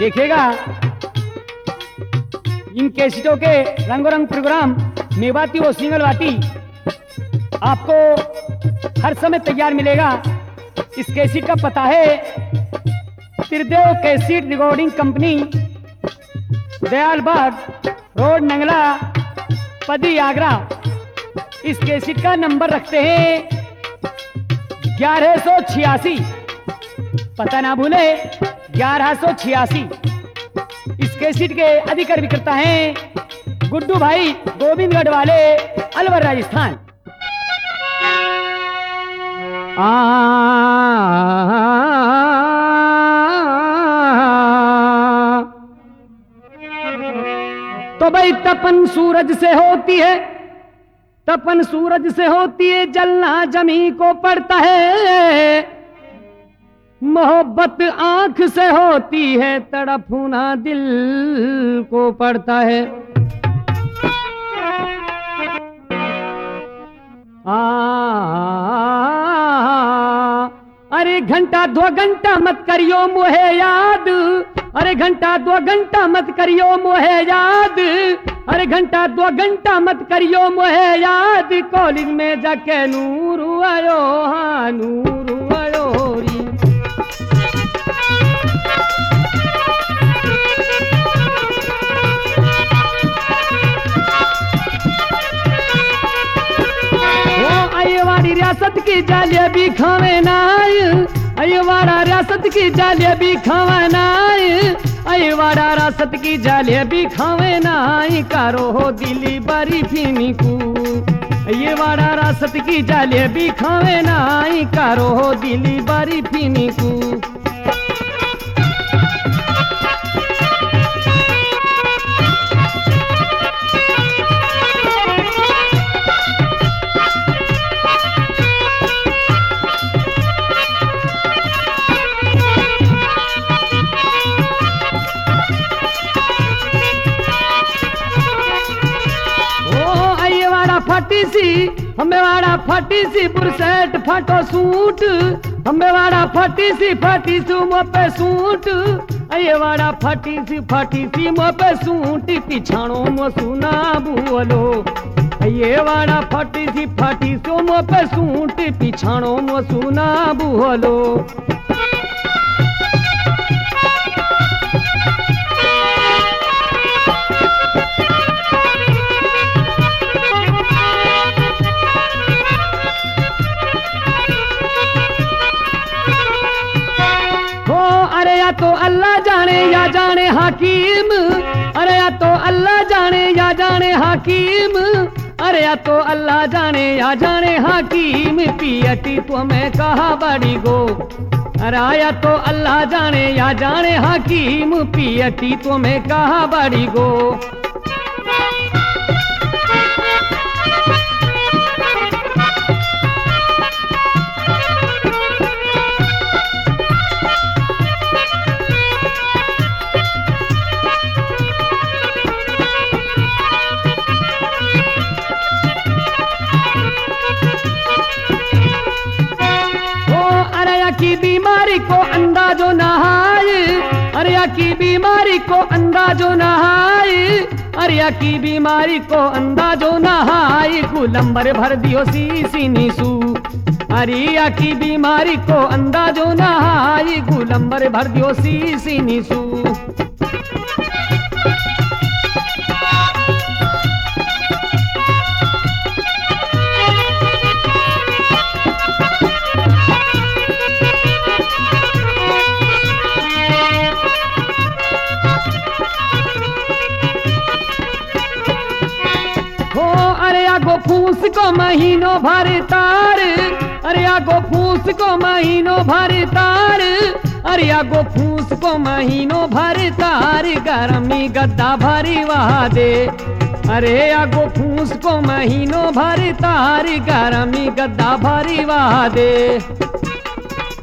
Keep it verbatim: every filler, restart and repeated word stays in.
देखिएगा इन कैसेटों के रंगो रंग प्रोग्राम मेवाती व सिंगल वाटी आपको हर समय तैयार मिलेगा। इस कैसेट का पता है Tridev cassette recording company, Dayal Bagh road, Nangla, Padi, Agra. इस कैसेट का नंबर रखते हैं ग्यारह सौ छियासी, पता ना भूले ग्यारह सौ छियासी। इस कैसेट के अधिकार विक्रेता हैं गुड्डू भाई, गोविंदगढ़ वाले, अलवर, राजस्थान। आ तो भाई तपन सूरज से होती है, तपन सूरज से होती है, जलना जमी को पड़ता है। मोहब्बत आंख से होती है, तड़पना दिल को पड़ता है। आ अरे घंटा दो घंटा मत करियो मोहे याद, अरे घंटा दो घंटा मत करियो मोहे याद, अरे घंटा दो घंटा मत करियो मोहे याद। कॉलेज में जाके नूर आयो, हाँ नूर आयो री। रियासत की जलेबी खावे नाय, अयवाड़ा रियासत की जलेबी खावे नाय, अयवाड़ा रियासत की जलेबी खावे नाय। कारो हो दिली बरी फीनी को, अयवाड़ा रियासत की जलेबी खावे नाय। कारो हो दिली बरी फीनी को। फटी सी हमें वाड़ा, फटी सी बुरसेट फटो सूट, हमें वाड़ा फटी सी फटी सी मुँह पे सूट। अये वाड़ा फटी सी फटी सी मुँह पे सूट, पिछाणो मुँह सुना बोलो। अये वाड़ा फटी सी फटी सी मुँह पे सूट, पिछाणो मुँह सुना बोलो। तो अल्लाह जाने या जाने हाकिम, अरे या तो अल्लाह जाने या जाने हाकिम, अरे या तो अल्लाह जाने या जाने हाकिम। पियती तो मैं कहा बड़ी गो, अरे या तो अल्लाह जाने या जाने हाकिम। पियती तो मैं कहा बड़ी गो। की बीमारी को अंदाजो नहाए, अरे की बीमारी को अंदाजो नहाए, अरे की बीमारी को अंदाजो नहाए। गुलंबर भर दियो सी नीसू, अरे की बीमारी को अंदाजो नहाए। गुलंबर भर दियो सी नीसू। आगो फूस को महीनों भर तार, अरे आगो फूस को महीनों भर तार, अरे आगो फूस को महीनों भर तार। गरमी गद्दा भरी वहा दे, अरे आगो फूस को महीनों भर तार। गरमी गद्दा भरी वहा दे।